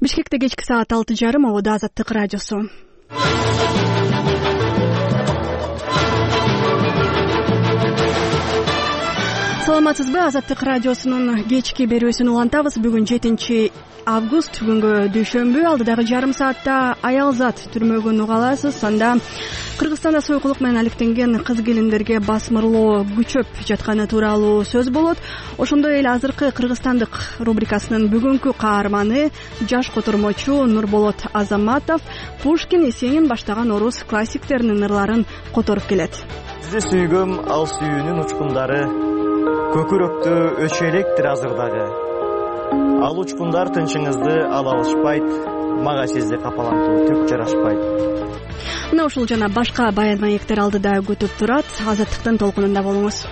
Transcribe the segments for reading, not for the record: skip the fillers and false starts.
Бишкекте кечки саат 6:30 абода Азаттык радиосу. Саламатсызбы, Азаттык радиосунун кечки берүүсүн улантабыз. Бүгүн 7 август, бүгүнкү дүйшөмбү. Алдыдагы жарым саатта Аялзат түрмөгүн уга аласыз. Анда Кыргызстанда сойкулук менен алектенген кыз келиндерге басмырлоо күчөп жатканы тууралуу сөз болот. Ошондой эле азыркы кыргызстандык рубрикасынын бүгүнкү каарманы жаш котормочу Нурболот Азаматов Пушкин, Есенин баштаган орус классиктеринин ырларын которуп келет. Сизди сүйгөм ал сүйүүнүн учкундары, көкүрөктү өчөлектир азырдагы. Ал учкундар тынчыңызды ала алышпайт, мага сизди капалантуу түк жарашпайт. Мына ушул жана башка баян маектер алдыда күтүп турат. Азаттыктын толкунунда болуңуз.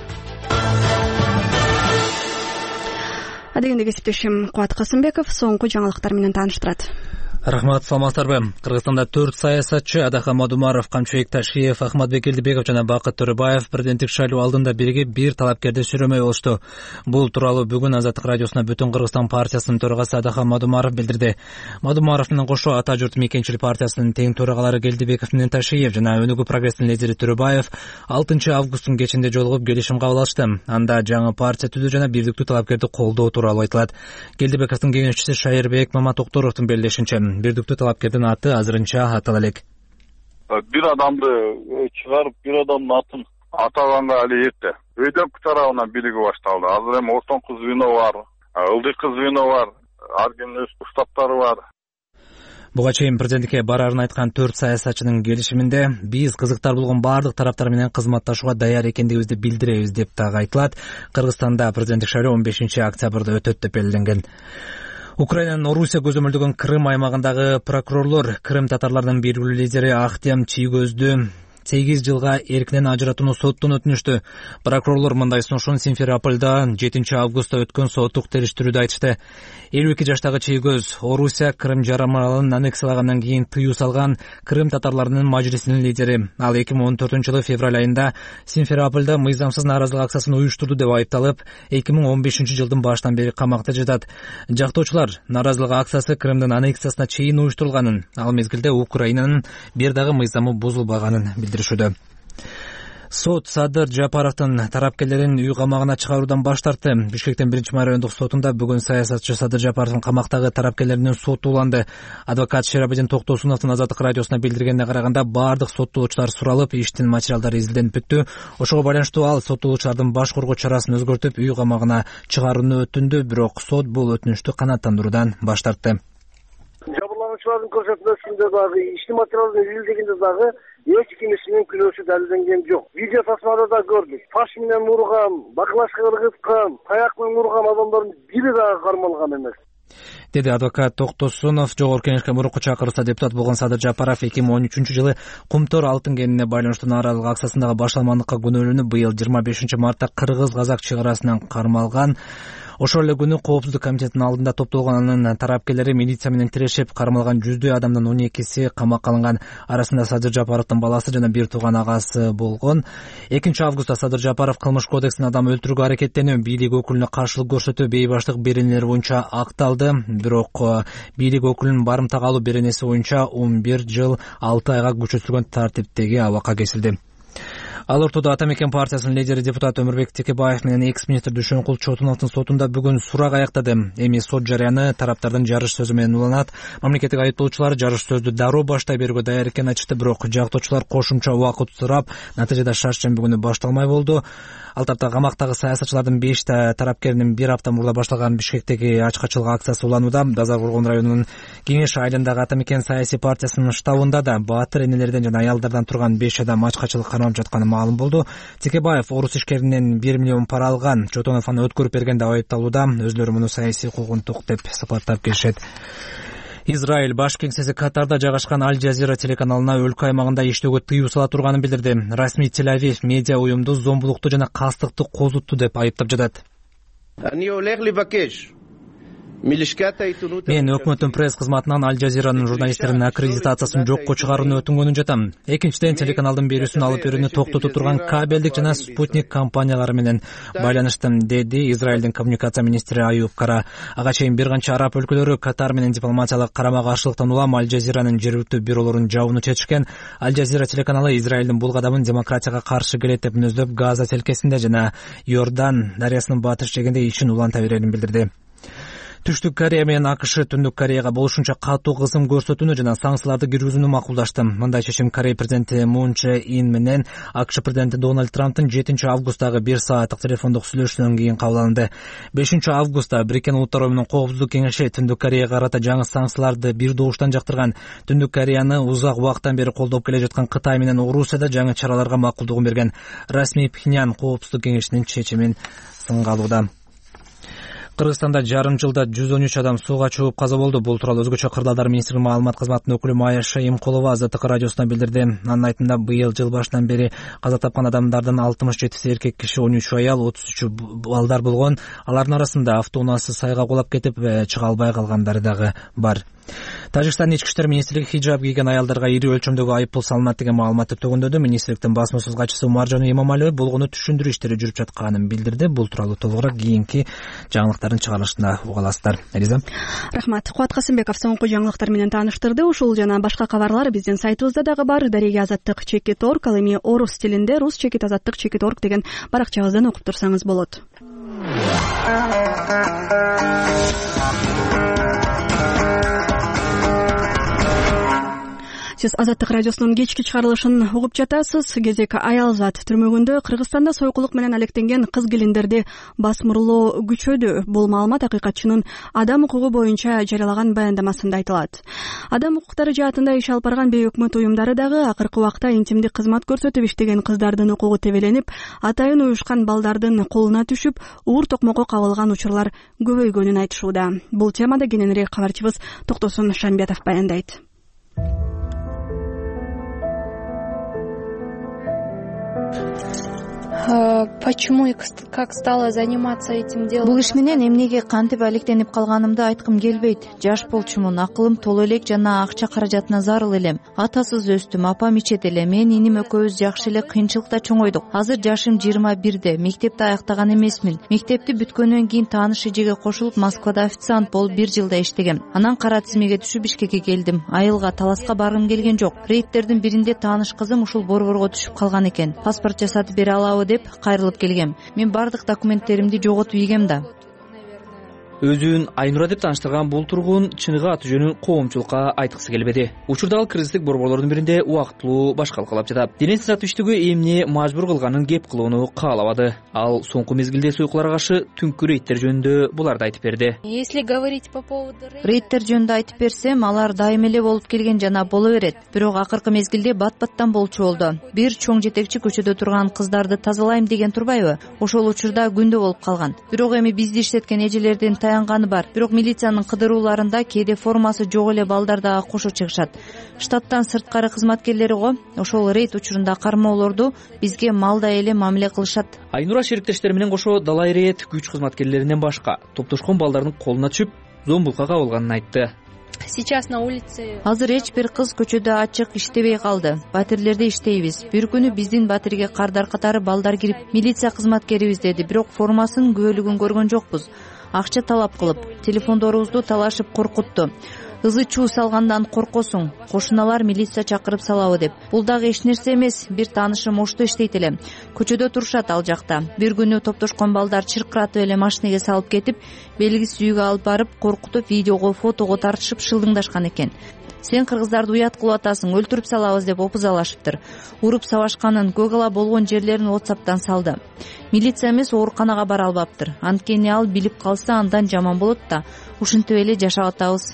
Адегенде кесиптешим Кубат Касымбеков соңку жаңылыктар менен тааныштырат. Рахмат, саламатсыздарбы. Кыргызстанда 4 саясатчы Адахан Мадумаров, Камчыбек Ташиев, Ахматбек Элдибеков жана Бакыт Төрөбаев президенттик шайлоо алдында биригип бир талапкерди сүрөмөй болушту. Бул тууралуу бүгүн Азаттык радиосуна Бүтүн Кыргызстан партиясынын төрагасы Адахан Мадумаров билдирди. Мадумаров менен кошо Ата журт мекенчилик партиясынын тең төрагалары Элдибеков менен Ташиев жана Өнүгүү прогресстин лидери Төрөбаев 6 августтун кечинде жолугуп келишим кабыл алышты. Анда жаңы партия түзүү жана бирдиктүү талапкерди колдоо тууралуу айтылат. Элдибековдун кеңешчиси Шайырбек Маматоктуровдун белгилешинче, бирдиктүү талапкердин аты азырынча атала элек. Бир адамды чыгарып, бир адамдын атын атаганга али эрте. ÖDP тарабынан бийлиги башталды. Азыр эми ортоңку звено бар, ылдыйкы звено бар, ар кимдин өз штабтары бар. Буга чейин президенттикке барарын айткан 4 саясатчынын келишиминде биз кызыктар болгон бардык тараптар менен кызматташууга даяр экендигибизди билдиребиз деп дагы айтылат. Кыргызстанда президенттик шайлоо 15 октябрда өтөт деп белгиленген. Украинанын Орусия көзөмөлдөгөн Крым аймагындагы прокурорлор Крым татарларынын биргилүү лидери Ахтем Чийгөздү 8 жылга эркинен ажыратууну соттон өтүнүштү. Прокурорлор мындай сунушун Симферопольда 7 августта өткөн соттук териштирүүдө айтышты. 52 жаштагы Чийгөз Орусия Крым жарымаралын аннексиялагандан кийин тыюу салган Крым татарларынын мажлисинин лидери. Ал 2014-жылы февраль айында Симферопольда мыйзамсыз нааразылык акциясын уюштурду деп айыпталып, 2015-жылдын башынан бери камакта жатат. Жактоочулар нааразылык акциясы Крымдын аннексиясына чейин уюштурулганын, ал мезгилде Украинанын бир дагы мыйзамы бузулбаганын билдиришүүдө. Сот Садыр Жапаровдун тарапкерлерин үй камагына чыгаруудан баш тартты. Бишкектин 1-май райондук сотунда бүгүн саясатчы Садыр Жапаровдун камактагы тарапкерлеринин соту уланды. Адвокат Шерабедин Токтосуновдун Азаттык радиосуна билдиргенине караганда бардык соттолуучулар суралып, иштин материалдары изилденип бүттү. Ошого байланыштуу ал соттолуучулардын баш коргоо чарасын өзгөртүп, үй камагына чыгарууну өтүндү, бирок сот бул өтүнүштү канааттандыруудан баш тартты. Жабырлануучулардын көрсөтмөсүндө дагы иштин материалдын изилдегенде дагы эч кимисинин күнөөсү далилденген жок. Видео тасмада да көрдүк. Таш менен урган, баклашка ыргыткан, таяк менен урган адамдардын бири дагы кармалган эмес, деди адвокат Токтосунов. Жогорку кеңешке мурунку чакыруусда депутат болгон Садыр Жапаров 2013-жылы Кумтор алтын кенине байланыштуу нааразылык акциясындагы башталмандыкка күнөөлөнүп, быйыл 25-мартта кыргыз-казак чек арасынан кармалган. Ошол эле күнү Коопсуздук комитетинин алдында топтолгон анын тарапкерлери милиция менен тирешип, кармалган 100дөй адамдын 12си камакка алынган. Арасында Садыр Жапаровдун баласы жана бир тууган агасы болгон. 2 августта Садыр Жапаров кылмыш кодексинин адам өлтүрүүгө аракеттенүү, бийлик өкүлүнө каршылык көрсөтүү, бейбаштык беренелери боюнча акталды. Бирок бийлик өкүлүнүн барымтага алуу беренеси боюнча 11 жыл 6 айга күчөтүлгөн тартиптеги абакка кесилди. Ал ортодо Ата мекен партиясынын лидери депутат Өмүрбек Текебаев менен экс-министр Дүйшөнкул Чотуновдун сотунда бүгүн сурак аяктады. Эми сот жарыяны тараптардын жарыш сөзү менен уланат. Мамлекеттик айыптоочулар жарыш сөздү дароо баштай берүүгө даяр экенин айтышты, бирок жактоочулар кошумча убакыт сурап, натыйжада шарт-шемби күнү башталмай болду. Ал тапта камактагы саясатчылардын 5 тарапкеринин 1 апта мурда башталган Бишкектеги ачкачылык акциясы уланууда. Дазаркоргон районунун Кеңеш айылындагы Ата мекен саясий партиясынын штабында да баатыр энелерден жана аялдардан турган 5 адам ачкачылык кармап жатканы маалым болду. Текебаев орус ишкеринен 1 миллион пара алган. Чотонов аны өткөрүп берген деп айыпталууда. Өзлөрү муну саясий куугунтук деп сыпаттап келишет. Израиль баш кеңсеси Катарда жайгашкан Аль Жазира телеканалына өлкө аймагында иштөөгө тыюу сала турганын билдирди. Расмий Тель-Авив медиа уюмду зомбулукту жана кастыкты козутту деп айыптап жатат. Мен өкмөттүн пресс кызматынан Аль Жазиранын журналисттеринин аккредитациясын жокко чыгарууну өтүнгөнүн жатам. Экинчиден, телеканалдын берүүсүн алып берүүнү токтотуп турган кабелдик жана спутник компаниялары менен байланыштым, деди Израилдин коммуникация министри Аюб Кара. Ага чейин бир канча араб өлкөлөрү Катар менен дипломатиялык карама-каршылыктан улам Аль Жазиранын жергиликтүү бюролорун жабууну чечишкен. Аль Жазира телеканалы Израилдин бул кадамын демократияга каршы келет деп мүнөздөп, Газа тилкесинде жана Иордан дарыясынын батыш жээгинде ишин уланта берерин билдирди. Түштүк Корея менен АКШ Түндүк Кореяга болушунча катуу кысым көрсөтүүнү жана санкцияларды киргизүүнү макулдашты. Мындай чечим Корея президенти Мун Чжэ Ин менен АКШ президенти Дональд Трамптын 7 августтагы 1 сааттык телефондук сүйлөшүүнөн кийин кабыл алынды. 5 августта Бириккен Улуттар Оюнунун Коопсуздук кеңеши Түндүк Кореяга карата жаңы санкцияларды бир добуштан жактырган. Түндүк Кореяны узак убакыттан бери колдоп келе жаткан Кытай менен Орусияда жаңы чараларга макулдугун берген. Расмий Пхеньян Коопсуздук кеңешинин чечимин сынга алууда. Кыргызстанда жарым жылда 113 адам сууга чыгып каза болду. Бул тууралуу өзгөчө кырдаалдар министрлигинин маалымат кызматынын өкүлү Майя Шаимкулова АЗТК радиосуна билдирди. Анын айтымында, быйыл жыл башынан бери каза тапкан адамдардын 67 эркек киши, 13 аял, 33 балдар болгон. Алардын арасында автоунаасы сайга кулап кетип, чыга албай калгандары дагы бар. Тажикстандын ички иштер министрлиги хиджаб кийген аялдарга ири өлчөмдөгү айыппул салынат деген маалыматты төгөндөдү. Министрликтин басмасөз катчысы Умаржан Имамалиева болгону түшүндүрүү иштери жүрүп жатканын билдирди. Бул тууралуу толугураак кийинки жаңылыктардын чыгарылышында уга аласыздар. Элиза. Рахмат. Кубат Касымбеков соңку жаңылыктар менен тааныштырды. Ушул жана башка кабарлар биздин сайтыбызда дагы бар. Дареги Азаттык _org, ал эми орус тилинде rus_azаттык_org деген баракчабыздан окуп турсаңыз болот. Сиз Азаттык радиосунун кечки чыгарылышын угуп жатасыз. Кезек Аялзат түрмөгүндө Кыргызстанда сойкулук менен алектенген кыз келиндерди басмырлоо күчөдү. Бул маалымат акыйкатчынын адам укугу боюнча жарыялаган баяндамасында айтылат. Адам укуктары жаатында иш алып барган бейөкмөт уюмдары дагы акыркы убакта интимдик кызмат көрсөтүп иштеген кыздардын укугу тебеленип, атайын уюшкан балдардын колуна түшүп, уур токмокко кабылган учурлар көбөйгөнүн айтышууда. Бул темада кененирээк кабарчыбыз Токтосун Шамбетов баяндайт. Почему и как стала заниматься этим делом? Бул иш менен эмнеге кантип алектенип калганымды айткым келбейт. Жаш болчумун, акылым толо элек жана акча каражатына зарыл элем. Атасыз өстүм, апам ичет эле. Мен иним экөөбүз жакшы эле кыйынчылыкта чоңойдук. Азыр жашым 21-де. Мектепти аяктаган эмесмин. Мектепти бүткөндөн кийин тааныш эжеге кошулуп Москвада официант болуп 1 жылда иштегем. Анан кара тизмеге түшүп Бишкекке келдим. Айылга, Таласка баргым келген жок. Рейдтердин биринде тааныш кызым ушул борборго түшүп калган экен. Паспорт жасатып бере алабы деп кайрылып келгем. Мен бардык документтеримди жоготуп ийгем да. Өзүн Айнура деп тааныштырган бул тургун чыныгы аты жөнүн коомчулукка айткысы келбеди. Учурда ал кыргыздык борборлордун биринде убактылуу башкалкалап жатат. Денеси сатыштыгы эмне мажбур кылганын кеп кылууну каалабады. Ал соңку мезгилде сойкуларга каршы түнкү рейдтер жөнүндө буларды айтып берди. Если говорить по поводу рейдтер жөнүндө айтып берсем, алар дайым эле болуп келген жана боло берет. Бирок акыркы мезгилде бат-баттан болчу болду. Бир чоң жетекчи көчөдө турган кыздарды тазалайм деген турбайбы? Ошол учурда күндө болуп калган. Бирок эми бизди иштеткен эжелердин таянганы бар. Бирок милициянын кыдырууларында кээде формасы жок эле балдар дагы кошо чыгышат. Штаттан сырткары кызматкерлери го ошол рейд учурунда кармоолорду бизге малдай эле мамиле кылышат. Айнура шериктештери менен кошо далай рейд күч кызматкерлеринен башка топтошкон балдардын колуна түшүп, зомбулукка кабылганын айтты. Сейчас на улице Азыр эч бир кыз көчөдө ачык иштебей калды. Батирлерде иштейбиз. Бир күнү биздин батирге кардар катары балдар кирип, милиция кызматкерибиз деди, бирок формасынын күбөлүгүн көргөн жокпуз. Акча талап кылып, телефондорубузду талашып коркутту. Ызы чуу салгандан коркосуң, кошуналар милиция чакырып салабы деп. Бул дагы эч нерсе эмес, бир таанышым Ошто иштейт эле. Көчөдө турушат ал жакта. Бир күнү топтошкон балдар чыркыратып эле машинеге салып кетип, белгисиз үйгө алып барып, коркутуп, видеого, фотого тартышып шылдыңдашкан экен. Сен кыргыздарды уят кылып атасың, өлтүрүп салабыз деп опузалашыптыр. Уруп сабашканын, көк ала болгон жерлерин WhatsApp'тан салды. Милиция эмес, ооруканага бара албаптыр. Анткени ал билип калса андан жаман болот да. Ушинтип эле жашап атабыз.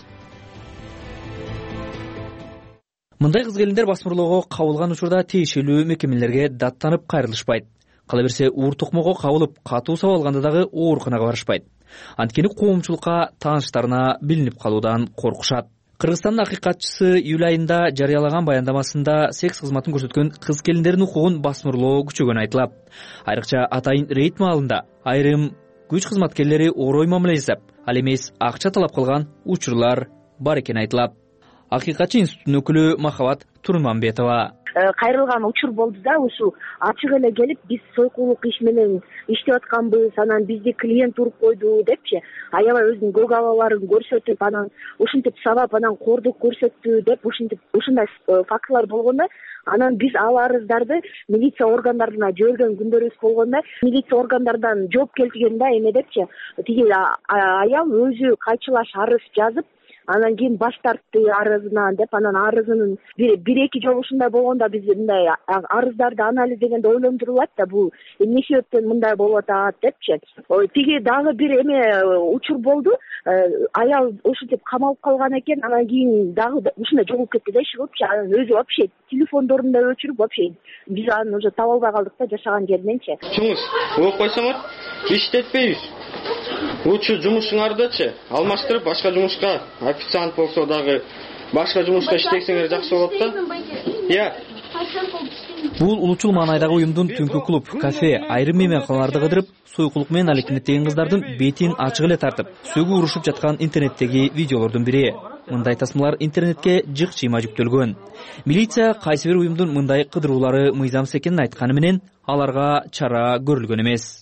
Мындай кыз келиндер басмырлоого кабылган учурда тиешелүү мекемелерге даттанып кайрылышпайт. Кала берсе, уур токмокко кабылып, катуу сабап алганда дагы ооруканага барышпайт. Анткени коомчулукка тааныштарына билинип калуудан коркушат. Кыргызстандын акыйкатчысы июль айында жарыялаган баяндамасында секс кызматын көрсөткөн кыз келиндердин укугун басмырлоо күчөгөнү айтылат. Айрыкча атайын рейд маалында айрым күч кызматкерлери орой мамиле жасап, ал эмес акча талап кылган учурлар бар экени айтылат. Акыйкатчы институттун өкүлү Махабат Турманбетова: кайрылган учур болду да, ушу ачык эле келип биз сойкулук иш менен иштеп атканбыз, анан бизди клиент уруп койду депчи, аябай өзүнүн көк абаларын көрсөтүп, анан ушинтип сабап, анан кордук көрсөттү деп ушундай фактылар болгондо, анан биз ал арыздарды милиция органдарына жиберген күндөрүбүз болгондо, милиция органдардан жооп келтирген да, эме депчи, тиги аял өзү кайчылаш арыз жазып, анан кийин баш тартты арызынан деп, анан арызынын бир эки жолу ушундай болгондо биз мындай арыздарды анализдегенде ойлондурулат да, бул эмне себептен мындай болуп атат депчи. Тиги дагы бир эме учур болду, аял ушинтип камалып калган экен, анан кийин дагы ушундай жоголуп кетти да, иши болупчу, анан өзү вообще телефондорун да өчүрүп, вообще биз аны уже таба албай калдык да, жашаган жериненчи. Чоңуз болуп койсоңор иштетпейбиз. Лучше жумушуңардычы алмаштырып башка жумушка, официант болсо дагы башка жумушка иштесеңер жакшы болот да. Бул Улучул маанайдагы уюмдун түнкү клуб, кафе, айрым мейманканаларды кыдырып, сойкулук менен алектенген кыздардын бетин ачык эле тартып, сөгүү урушуп жаткан интернеттеги видеолордун бири. Мындай тасмалар интернетке жык-чыйма жүктөлгөн. Милиция кайсы бир уюмдун мындай кыдыруулары мыйзамсыз экенин айтканы менен аларга чара көрүлгөн эмес.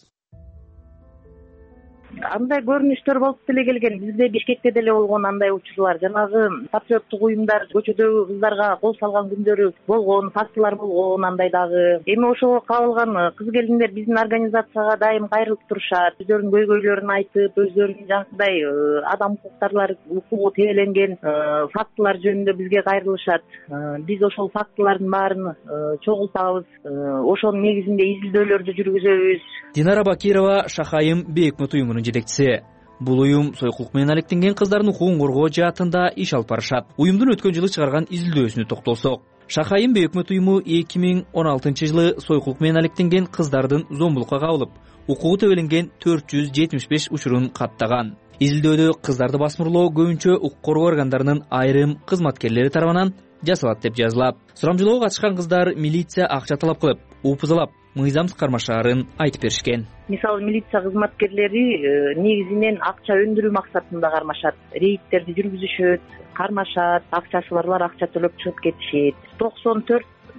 Андай көрүнүштөр болуп деле келген. Бизде Бишкекте деле болгон андай учурлар. Жанагы патриоттук уюмдар көчөдөгү кыздарга кол салган күндөрү болгон, фактылар болгон андай дагы. Эми ошого кабылган кыз келиндер биздин организацияга дайым кайрылып турушат. Өздөрүнүн көйгөйлөрүн айтып, өздөрүнүн жанагындай адам укугу тебеленген фактылар жөнүндө бизге кайрылышат. Биз ошол фактылардын баарын чогултабыз. Ошонун негизинде изилдөөлөрдү жүргүзөбүз. Динара Бакирова Шахайым Бейөкмөт уюмунун жетекчиси. Бул уюм сойкулук менен алектенген кыздардын укугун коргоо жаатында иш алып барышат. Уюмдун өткөн жылы чыгарган изилдөөсүнө токтолсок, Шахайым Бейөкмөт уюму 2016-жылы сойкулук менен алектенген кыздардын зомбулукка кабылып, укугу тебеленген 475 учурун каттаган. Изилдөөдө кыздарды басмырлоо көбүнчө укук коргоо органдарынын айрым кызматкерлери тарабынан жасалат деп жазылат. Сурамжылоого катышкан кыздар милиция акча талап кылып, упузалап, мыйзамсыз кармашаарын айтып беришкен. Мисалы милиция кызматкерлери негизинен акча өндүрүү максатында кармашат, рейдтерди жүргүзүшөт, кармашат, акчасы барлар акча төлөп чыгып кетишет. 94%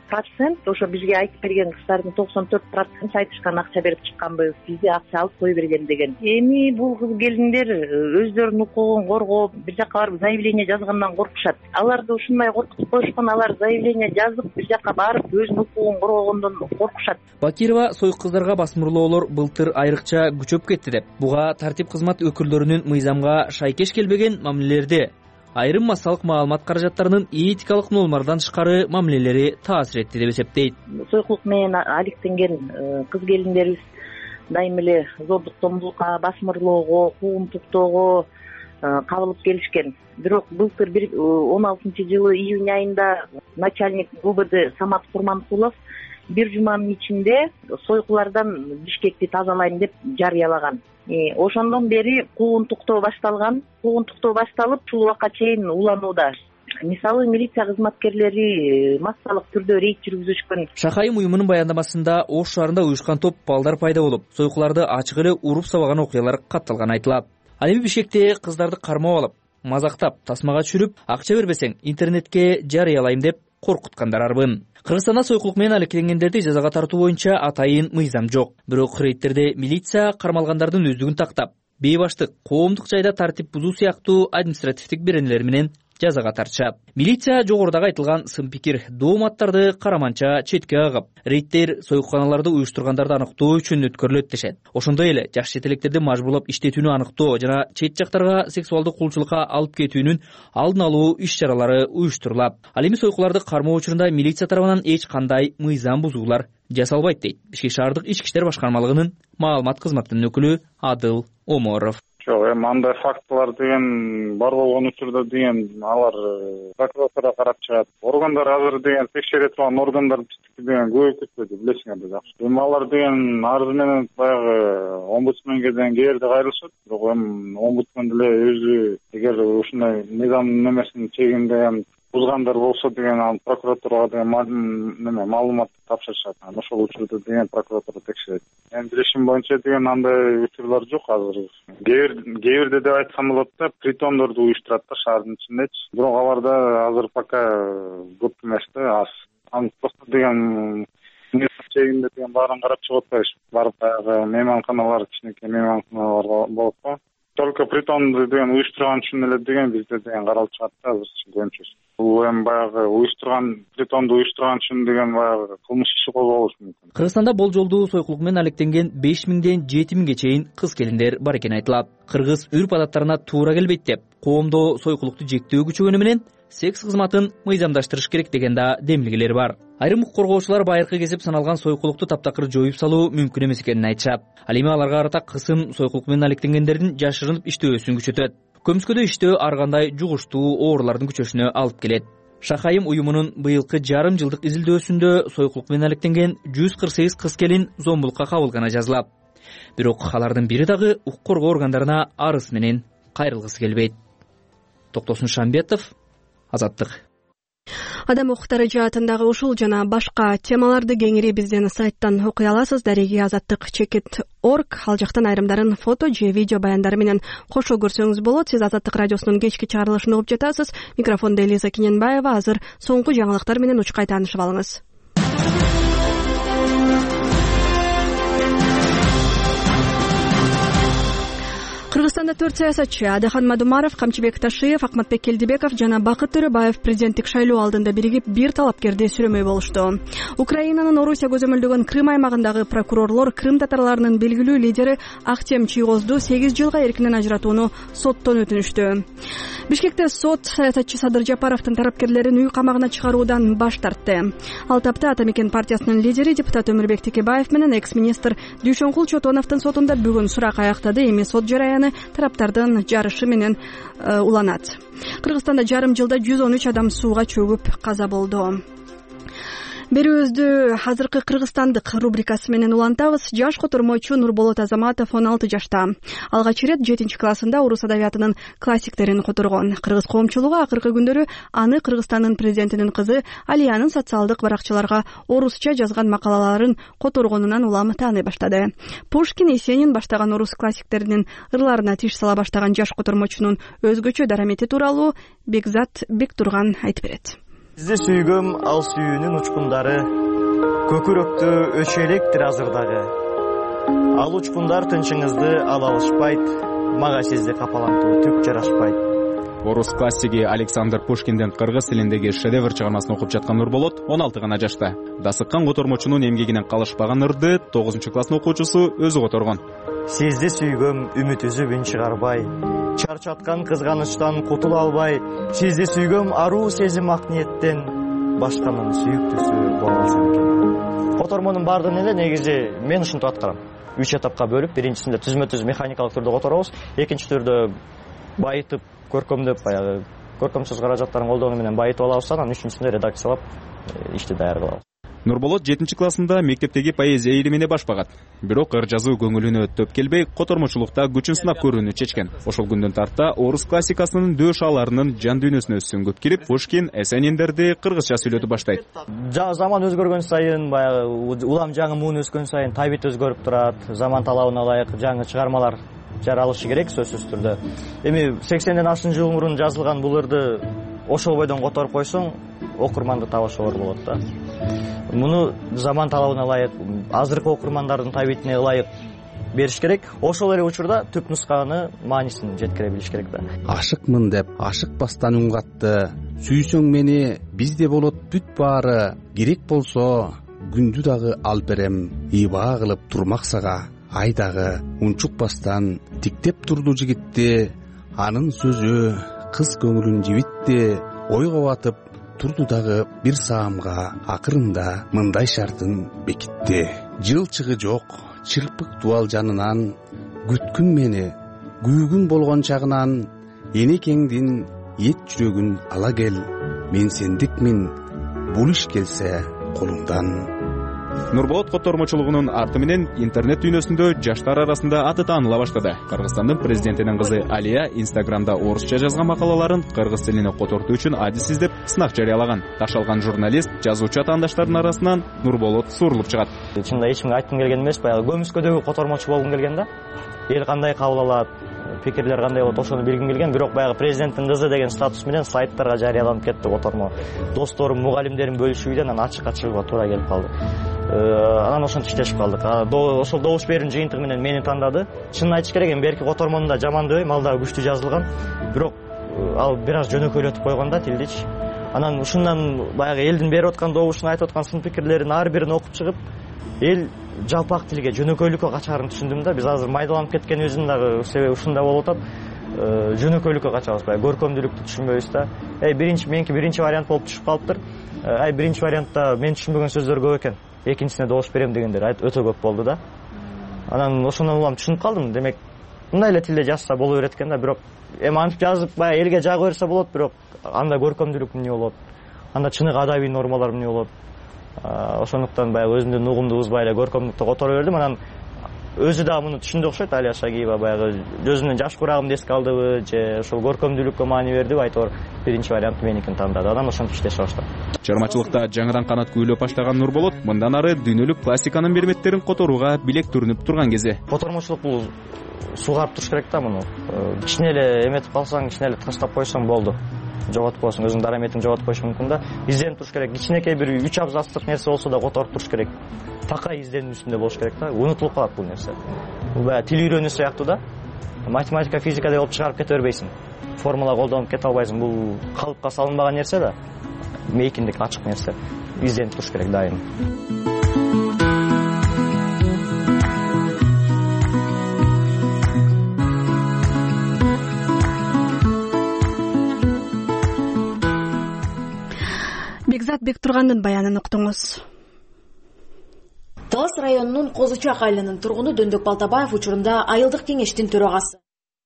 ошо бизге айтып берген кыздардын 94% айтышкан акча берип чыкканбыз, бизде акча алып кое берген деген. Эми бул кыз келиндер өздөрүнүн укугун коргоп, бир жакка барып заявление жазгандан коркушат. Аларды ушундай коркутуп коюшкан, алар заявление жазып, бир жакка барып өзүнүн укугун коргогондон коркушат. Бакирова сойк кыздарга басмырлоолор былтыр айрыкча күчөп кетти деп, буга тартип кызмат өкүлдөрүнүн мыйзамга шайкеш келбеген мамилелерди, айрым массалык маалымат каражаттарынын этикалык нормалардан тышкары мамилелери таасир этти деп эсептейт. Сойкулук менен алектенген кыз келиндерибиз дайым эле зордук томдулукка, басмырлоого, куугунтуктоого кабылып келишкен. Бирок былтыр 16-жылы июнь айында начальник ГУБД Самат Курманкулов бир жуманын ичинде сойкулардан Бишкекти тазалайм деп жарыялаган. Ошондон бери куугунтуктоо башталган. Куугунтуктоо башталып, ушул убакка чейин уланууда. Мисалы милиция кызматкерлери массалык түрдө рейд жүргүзүшкөн. Шахайым уюмунун баяндамасында Ош шаарында уюшкан топ балдар пайда болуп, сойкуларды ачык эле уруп сабаган окуялар катталганы айтылат. Ал эми Бишкекте кыздарды кармап алып, мазактап, тасмага түшүрүп, акча бербесең интернетке жарыялайм деп коркуткандар арбын. Кыргызстанда сойкулук менен алектенгендерди жазага тартуу боюнча атайын мыйзам жок. Бирок рейдтерде милиция кармалгандардын өздүгүн тактап, бейбаштык, коомдук жайда тартип бузуу сыяктуу административдик беренелер менен жазага тартышат. Милиция жогорудагы айтылган сын пикир, дооматтарды караманча четке агып, рейдтер сойкуканаларды уюштургандарды аныктоо үчүн өткөрүлөт дешет. Ошондой эле жаш чет электерди мажбурлап иштетүүнү аныктоо жана чет жактарга сексуалдык кулчулукка алып кетүүнүн алдын алуу иш-чаралары уюштурулат. Ал эми сойкуларды кармоо учурунда милиция тарабынан эч кандай мыйзам бузуулар жасалбайт дейт Бишкек шаардык ички иштер башкармалыгынын маалымат кызматынын өкүлү Адыл Оморов. Жок, эми андай фактылар деген бар болгон учурда деген алар прокуратура карап чыгат. Органдар азыр деген текшере турган органдар деген көп кетти, билесиңер жакшы. Эми алар деген арыз менен баягы омбудсменге деген кээрде кайрылышат. Бирок эми омбудсмен деле өзү эгер ушундай мыйзамдын немесин чегинде бузгандар болсо деген ал прокуратурага деген маалымат тапшырышат. Ошол учурду деген прокуратура текшерет. Менин билишим боюнча деген андай учурлар жок азыр. Кээ бирде деп айтсам болот да, притондорду уюштурат да шаардын ичиндечи. Бирок аларда азыр пока көп эмес да, аз. Просто деген чегинде деген баарын карап чыгып атпайбыз. Барып баягы мейманканалар, кичинекей мейманканалар болот го. Только притонду деген уюштурган үчүн эле деген бизде деген каралып чыгат да азырчы көбүнчөсү. Бул эми баягы притонду уюштурган үчүн деген баягы кылмыш иши козголушу мүмкүн. Кыргызстанда болжолдуу сойкулук менен алектенген 5000ден 7000ге чейин кыз келиндер бар экени айтылат. Кыргыз үрп адаттарына туура келбейт деп, коомдо сойкулукту жектөө күчөгөнү менен секс кызматын мыйзамдаштырыш керек деген да демилгелер бар. Айрым укук коргоочулар байыркы кесип саналган сойкулукту таптакыр жоюп салуу мүмкүн эмес экенин айтышат. Ал эми аларга карата кысым сойкулук менен алектенгендердин жашырынып иштөөсүн күчөтөт. Көмүскөдө иштөө ар кандай жугуштуу оорулардын күчөшүнө алып келет. Шахайым уюмунун быйылкы жарым жылдык изилдөөсүндө сойкулук менен алектенген 148 кыз келин зомбулукка кабылганы жазылат. Бирок алардын бири дагы укук коргоо органдарына арыз менен кайрылгысы келбейт. Токтосун Шамбетов, Азаттык. Адам укуктары жаатындагы ушул жана башка темаларды кеңири биздин сайттан окуй аласыз. Дареги Азаттык.org. Ал жактан айрымдарын фото же видео баяндары менен кошо көрсөңүз болот. Сиз Азаттык радиосунун кечки чыгарылышын угуп жатасыз. Микрофондо Элиза Кененбаева. Азыр соңку жаңылыктар менен учкай таанышып алыңыз. Кыргызстанда 4 саясатчы Адахан Мадумаров, Камчыбек Ташиев, Акматбек Келдибеков жана Бакыт Төрөбаев президенттик шайлоо алдында биригип бир талапкерди сүрөмөй болушту. Украинанын Орусия көзөмөлдөгөн Крым аймагындагы прокурорлор Крым татарларынын белгилүү лидери Актем Чийгозду 8 жылга эркинен ажыратууну соттон өтүнүштү. Бишкекте сот саясатчы Садыр Жапаровдун тарапкерлерин үй камагына чыгаруудан баш тартты. Ал тапта Ата Мекен партиясынын лидери депутат Өмүрбек Текебаев менен экс-министр Дүйшөнкул Чотоновдун сотунда бүгүн сурак аяктады. Эми сот жараяны тараптардын жарышы менен уланат. Кыргызстанда жарым жылда 113 адам сууга чөгүп каза болду. Берүүбүздү азыркы кыргызстандык рубрикасы менен улантабыз. Жаш котормочу Нурболот Азаматов 16 жашта. Алгач ирет 7-классында орус адабиятынын классиктерин которгон. Кыргыз коомчулугу акыркы күндөрү аны Кыргызстандын президентинин кызы Алиянын социалдык баракчаларга орусча жазган макалаларын которгонунан улам тааный баштады. Пушкин, Есенин баштаган орус классиктеринин ырларына тиш сала баштаган жаш котормочунун өзгөчө дарамети тууралуу Бекзат Бектурган айтып берет. Сизди сүйгөм ал сүйүүнүн учкундары, көкүрөктү өчөлектир азырдагы. Ал учкундар тынчыңызды ала алышпайт, мага сизди капалантуу түк жарашпайт. Орус классиги Александр Пушкинден кыргыз тилиндеги шедевр чыгармасын окуп жаткан Нурболот 16 гана жашта. Дасыккан котормочунун эмгегинен калышпаган ырды 9-класстын окуучусу өзү которгон. Сизди сүйгөм үмүт үзүп үн чыгарбай, чарчаткан кызганычтан кутула албай, сизди сүйгөм аруу сезим ак ниеттен, башканын сүйүктүүсү болбосун экен. Котормонун баардыгын эле негизи мен ушинтип аткарам. 3 этапка бөлүп, биринчисинде түзмө-түз механикалык түрдө которобуз, экинчи түрдө байытып, көркөмдөп, баягы көркөмсүз каражаттарын колдонуу менен байытып алабыз, анан үчүнчүсүндө редакциялап ишти даяр кылабыз. Нурболот 7-классында мектептеги поэзия илимине баш багат. Бирок ыр жазуу көңүлүнө төп келбей, котормочулукта күчүн сынап көрүүнү чечкен. Ошол күндөн тарта орус классикасынын дөш аларынын жан дүйнөсүнө сүңгүп кирип, Пушкин, Есениндерди кыргызча сүйлөтүп баштайт. Заман өзгөргөн сайын, баягы улам жаңы муун өскөн сайын табит өзгөрүп турат. Заман талабына ылайык жаңы чыгармалар жаралышы керек сөзсүз түрдө. Эми 80ден ашын жыл мурун жазылган бул ырды ошол бойдон которуп койсоң, окурманды табыш оор болот да. Муну заман талабына ылайык, азыркы окурмандардын табитине ылайык бериш керек. Ошол эле учурда түп нусканы, маанисин жеткире билиш керек да. Ашыкмын деп ашыкпастан үн катты. Сүйсөң мени бизде болот бүт баары. Керек болсо күндү дагы алып берем. Ибаа кылып турмак сага. Айдагы унчукпастан тиктеп турду жигитти. Анын сөзү кыз көңүлүн жибитти. Ойго батып турду дагы бир саамга, акырында мындай шартын бекитти. Жылчыгы жок, чырпык дуал жанынан, күткүн мени, күйгүн болгон чагынан, энекеңдин эт жүрөгүн ала кел, мен сендикмин, бул иш келсе колуңдан. Нурболот котормочулугунун арты менен интернет дүйнөсүндө жаштар арасында аты тааныла баштады. Кыргызстандын президентинин кызы Алия Инстаграмда орусча жазган макалаларын кыргыз тилине котортуу үчүн адис издеп сынак жарыялаган. Ташалган журналист, жазуучу атаандаштардын арасынан Нурболот сурулуп чыгат. Чынында эч кимге айткым келген эмес, баягы көмүскөдөгү котормочу болгум келген да. Эл кандай кабыл алат, пикирлер кандай болот, ошону билгим келген. Бирок баягы президенттин кызы деген статус менен сайттарга жарыяланып кетти котормо. Досторум, мугалимдерим бөлүшүүдөн анан ачыкка чыгууга туура келип калды. Анан ошентип иштешип калдык. Ошол добуш берүүнүн жыйынтыгы менен мени тандады. Чынын айтыш керек, эми берки котормону да жаман дебейм, ал дагы күчтүү жазылган. Бирок ал бир аз жөнөкөйлөтүп койгон да тилдичи. Анан ушундан баягы элдин берип аткан добушун айтып аткан сын пикирлерин ар бирин окуп чыгып, эл жалпак тилге жөнөкөйлүккө качаарын түшүндүм да. Биз азыр майдаланып кеткенибиздин дагы себеби ушунда болуп атат. Жөнөкөйлүккө качабыз, баягы көркөмдүүлүктү түшүнбөйбүз да. Меники биринчи вариант болуп түшүп калыптыр. Биринчи вариантта мен түшүнбөгөн сөздөр көп экен. Экинчисине добуш берем дегендер өтө көп болду да. Анан ошондон улам түшүнүп калдым. Демек, мындай эле тилде жазса боло берет экен да. Бирок эми антип жазып баягы элге жагы берсе болот, бирок анда көркөмдүүлүк эмне болот? Анда чыныгы адабий нормалар эмне болот? Ошондуктан баягы өзүмдүн угумду бузбай эле көркөмдүктү которо бердим. Анан өзү да муну түшүндү окшойт. Алия Шагиева баягы өзүнүн жаш курагымды эске алдыбы же ошол көркөмдүүлүккө маани бердиби, айтор биринчи вариант меникин тандады. Анан ошентип иштеше баштады. Чыгармачылыкта жаңыдан канат күйлөп баштаган Нурболот мындан ары дүйнөлүк классиканын берметтерин которууга билек түрүнүп турган кези. Котормочулук бул сугарып туруш керек да муну. Кичине эле эметип калсаң, кичине эле таштап койсоң болду. Жоготуп коесуң, өзүңдүн дараметиңди жоготуп коюш мүмкүн да. Изденип туруш керек. Кичинекей бир 3 абзацтык нерсе болсо да которуп туруш керек. Такай изденүү үстүндө болуш керек да. Унутулуп калат бул нерсе. Бул баягы тил үйрөнүү сыяктуу да. Математика, физика деп чыгарып кете бербейсиң. Формула колдонуп кете албайсың. Бул калыпка салынбаган нерсе да. Мейкиндик ачык нерсе. Изденип туруш керек дайым. Бекзат Бектургандын баянын уктуңуз. Талас районунун Козу Чак айылынын тургуну Дөндөк Балтабаев учурунда айылдык кеңештин төрагасы.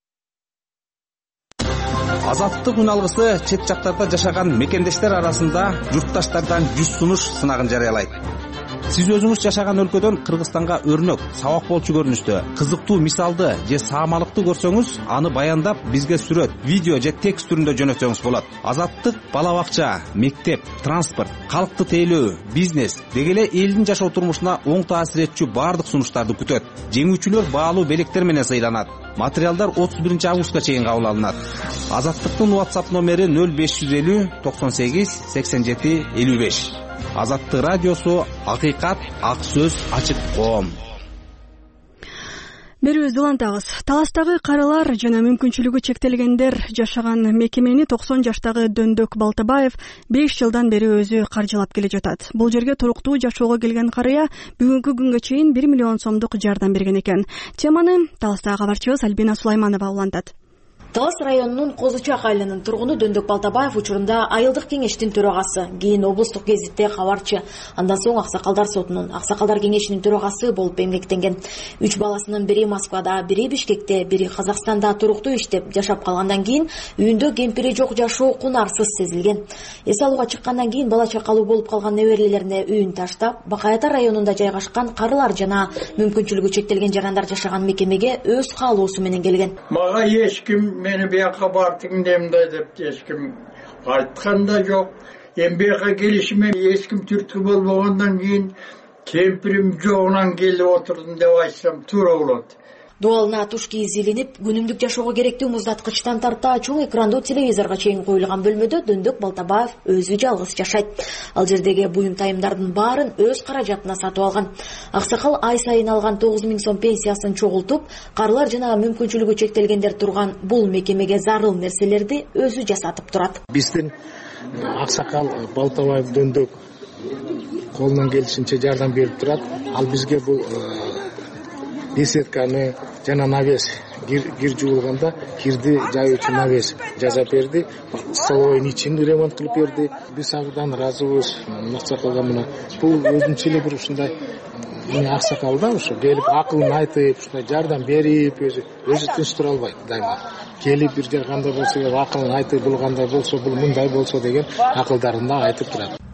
Азаттык үналгысы чет жактарда жашаган мекендештер арасында журтташтардан 100 сунуш сынагын жарыялайт. Сиз өзүңүз жашаган өлкөдөн Кыргызстанга өрнөк, сабак болчу көрүнүштө, кызыктуу мисалды же саамалыкты көрсөңүз, аны баяндап бизге сүрөт, видео же текст түрүндө жөнөтсөңүз болот. Азаттык бала бакча, мектеп, транспорт, калкты тейлөө, бизнес деги эле элдин жашоо турмушуна оң таасир этчү баардык сунуштарды күтөт. Жеңүүчүлөр баалуу белектер менен сыйланат. Материалдар 31 августка чейин кабыл алынат. Азаттыктын WhatsApp номери 0550 98 87 55. Азаттык радиосу, акыйкат, ак сөз, ачык коом. Берүүбүздү улантабыз. Таластагы карылар жана мүмкүнчүлүгү чектелгендер жашаган мекемени 90 жаштагы Дөндөк Балтабаев 5 жылдан бери өзү каржылап келе жатат. Бул жерге туруктуу жашоого келген карыя бүгүнкү күнгө чейин 1 миллион сомдук жардам берген экен. Теманы Таластагы кабарчыбыз Альбина Сулайманова улантат. Талас районунун Козу Чак айылынын тургуну Дөндөк Балтабаев учурунда айылдык кеңештин төрагасы, кийин облустук гезитте кабарчы, андан соң Аксакалдар сотунун Аксакалдар кеңешинин төрагасы болуп эмгектенген. 3 баласынын бири Москвада, бири Бишкекте, бири Казакстанда туруктуу иштеп жашап калгандан кийин үйүндө кемпири жок жашоо кунарсыз сезилген. Эс алууга чыккандан кийин бала чакалуу болуп калган неберелерине үйүн таштап, Бакаята районунда жайгашкан карылар жана мүмкүнчүлүгү чектелген жарандар жашаган мекемеге өз каалоосу менен келген. Мага эч ким мени бияка бартың демде деп эчким айткан да жок. Эми бияка келишиме эч ким түрткү болбогондон кийин кемпирим жогунан келип отурдум деп айтсам туура болот. Дуалына туш кийиз илинип, күнүмдүк жашоого керектүү муздаткычтан тарта чоң экрандуу телевизорго чейин коюлган бөлмөдө Дөндөк Балтабаев өзү жалгыз жашайт. Ал жердеги буюм тайымдардын баарын өз каражатына сатып алган. Аксакал ай сайын алган 9000 сом пенсиясын чогултуп, карылар жана мүмкүнчүлүгү чектелгендер турган бул мекемеге зарыл нерселерди өзү жасатып турат. Биздин Аксакал Балтабаев Дөндөк колунан келишинче жардам берип турат. Ал бизге бул беседканы жана навес кир жуулганда кирди жайуучу навес жасап берди. Столовойдун ичин ремонт кылып берди. Биз абдан ыраазыбыз. Аксакалга мына бул өзүнчө эле бир ушундай Аксакалда ушу келип акылын айтып, ушундай жардам берип, өзү тынч тура албайт дайыма. Келип бир жер кандай болсо акылын айтып, бул кандай болсо, бул мындай болсо деген акылдарын да айтып турат.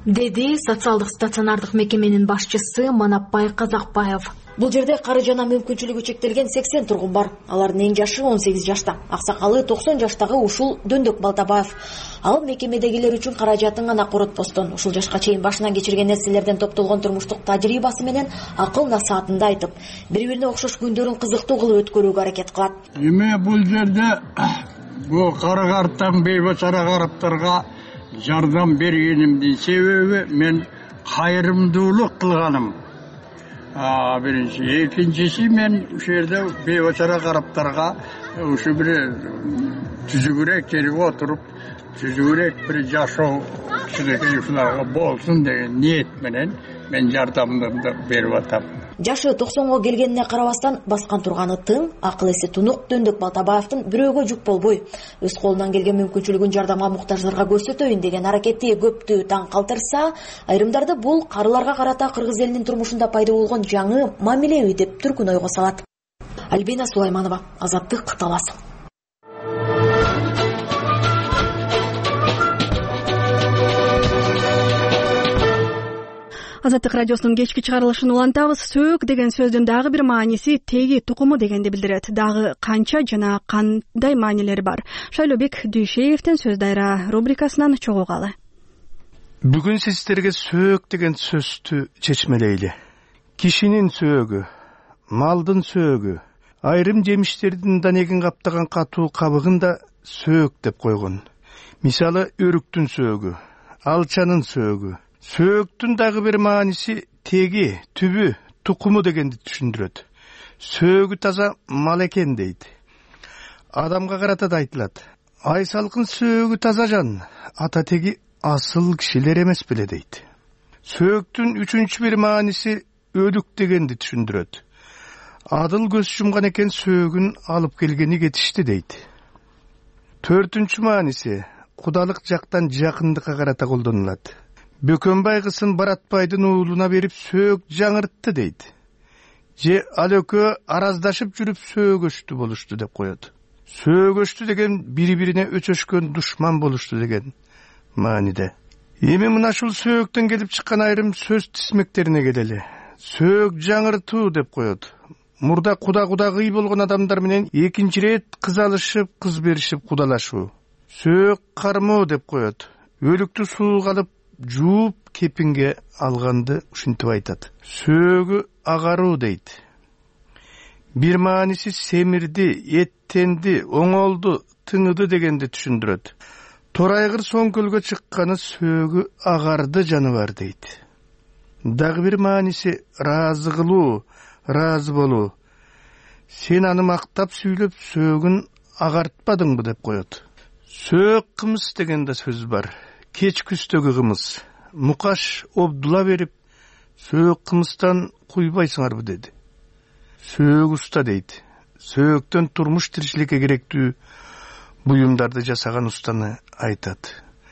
деди социалдык стационардык мекеменин башчысы Манапбай Казакбаев. Бул жерде кары жана мүмкүнчүлүгү чектелген 80 тургун бар. Алардын эң жашы 18 жашта. Аксакалы 90 жаштагы Ушул Дөндөк Балтабаев. Ал мекемедегилер үчүн каражатын гана коротпостон, ушул жашка чейин башынан кечирген нерселерден топтолгон турмуштук тажрыйбасы менен акыл насаатынды айтып, бири-бирине окшош күндөрүн кызыктуу кылып өткөрүүгө аракет кылат. Эми бул жерде бул кара карттан бейбачара караптарга жардам бергенимдин себеби мен кайрымдуулук кылганым. Биринчи, экинчиси мен ушул жерде бейбачара караптарга ушу бир түзүгүрөөк жерге отуруп, түзүгүрөөк бир жашоо кичинекей ушуларга болсун деген ниет менен мен жардамымды берип атам. Жашы 90го келгенине карабастан баскан турганы тың, акыл эси тунук Дөндөк Балтабаевдин бирөөгө жүк болбой, өз колунан келген мүмкүнчүлүгүн жардамга муктаждарга көрсөтөйүн деген аракети көптү таң калтырса, айрымдарды бул карыларга карата кыргыз элинин турмушунда пайда болгон жаңы мамилеби деп түркүн ойго салат. Альбина Сулайманова, Азаттык, Талас. Азаттык радиосунун кечки чыгарылышын улантабыз. Сөөк деген сөздүн дагы бир мааниси теги, тукуму дегенди билдирет. Дагы канча жана кандай маанилери бар? Шайлообек Дүйшеевдин сөз дайра рубрикасынан чогулгалы. Бүгүн сиздерге сөөк деген сөздү чечмелейли. Кишинин сөөгү, малдын сөөгү, айрым жемиштердин данегин каптаган катуу кабыгын да сөөк деп койгон. Мисалы, өрүктүн сөөгү, алчанын сөөгү. Сөөктүн дагы бир мааниси теги, түбү, тукуму дегенди түшүндүрөт. Сөөгү таза мал экен дейт. Адамга карата да айтылат. Ай салкын сөөгү таза жан, ата теги асыл кишилер эмес беле дейт. Сөөктүн үчүнчү бир мааниси өлүк дегенди түшүндүрөт. Адыл көз жумган экен сөөгүн алып келгени кетишти дейт. Төртүнчү мааниси кудалык жактан жакындыкка карата колдонулат. Бөкөнбай кызын Баратбайдын уулуна берип сөөк жаңыртты дейт. Же ал экөө араздашып жүрүп сөөгөштү болушту деп коет. Сөөгөштү деген бири-бирине өчөшкөн душман болушту деген мааниде. Эми мына ушул сөөктөн келип чыккан айрым сөз тисмектерине келели. Сөөк жаңыртуу деп коет. Мурда куда-кудагый болгон адамдар менен экинчи рет кыз алышып, кыз беришип кудалашуу. Сөөк кармоо деп коет. Өлүктү сууга алып жууп кепинге алганды ушинтип айтат. Сөөгү агаруу дейт. Бир мааниси семирди, эттенди, оңолду, тыңыды дегенди түшүндүрөт. Торайгыр соң көлгө чыкканы сөөгү агарды жаныбар дейт. Дагы бир мааниси ыраазы кылуу, ыраазы болуу. Сен аны мактап сүйлөп сөөгүн агартпадыңбы деп коет. Сөөк кымыз деген да сөз бар. Кеч күстөгү кымыз. Мукаш обдула берип, сөөк кымыздан куйбайсыңарбы деди. Сөөк уста дейт. Сөөктөн турмуш тиричиликке керектүү буюмдарды жасаган устаны айтат.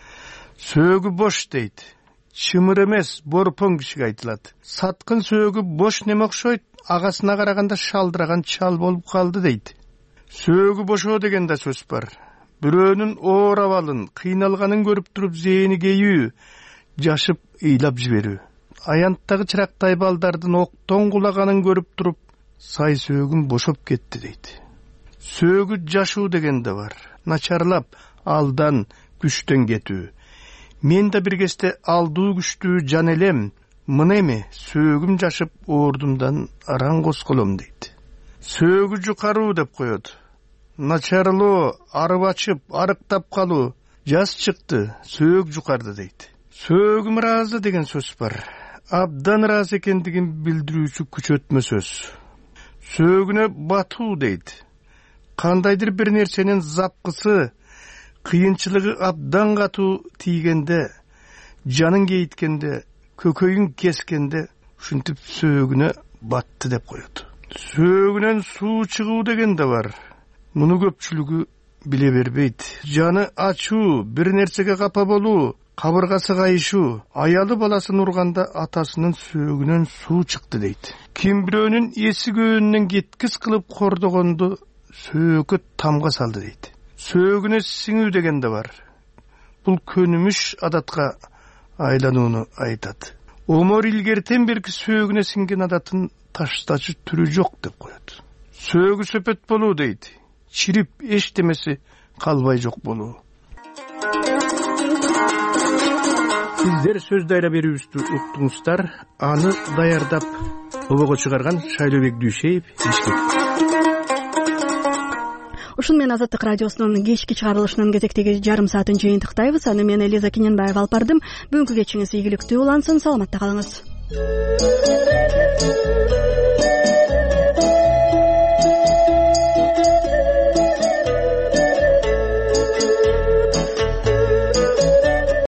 Сөөгү бош дейт. Чымыр эмес, борпоң кишиге айтылат. Саткын сөөгү бош неме окшойт, агасына караганда шалдыраган чал болуп калды дейт. Сөөгү бошоо деген да сөз бар. Бирөөнүн оор абалын, кыйналганын көрүп туруп зээни кейүү, жашып ыйлап жиберүү. Аянттагы чырактай балдардын октон кулаганын көрүп туруп, сай сөөгүм бошоп кетти дейт. Сөөгү жашуу деген да бар. Начарлап, алдан, күчтөн кетүү. Мен да бир кезде алдуу күчтүү жан элем, мына эми сөөгүм жашып оордумдан араң косколом дейт. Сөөгү жукаруу деп коет. Начарлоо, арып ачып, арыктап калуу. Жаз чыкты, сөөк жукарды дейт. Сөөгүм ыраазы деген сөз бар. Абдан ыраазы экендигин билдирүүчү күчөтмө сөз. Сөөгүнө батуу дейт. Кандайдыр бир нерсенин запкысы, кыйынчылыгы абдан катуу тийгенде, жаның кейиткенде, көкөйүң кескенде, ушинтип сөөгүнө батты деп коет. Сөөгүнөн суу чыгуу деген да бар. Муну көпчүлүгү биле бербейт. Жаны ачуу, бир нерсеге капа болуу, кабыргасы кайышуу, аялы баласын урганда атасынын сөөгүнөн суу чыкты дейт. Ким бирөөнүн эси көөнүнөн кеткис кылып кордогонду сөөгү тамга салды дейт. Сөөгүнө сиңүү деген да бар. Бул көнүмүш адатка айланууну айтат. Омор илгертен берки сөөгүнө сиңген адатын таштачы түрү жок деп коет. Сөөгү сөпөт болуу дейт. Чирип эчтемеси калбай жок болуу. Сиздер сөз дайра берүүбүздү уктуңуздар. Аны даярдап обого чыгарган Шайлообек Дүйшеев, Бишкек. Ушун менен Азаттык радиосунун кечки чыгарылышынын кезектеги жарым саатын жыйынтыктайбыз. Аны мен Элиза Кененбаева алып бардым. Бүгүнкү кечиңиз ийгиликтүү улансын. Саламатта калыңыз.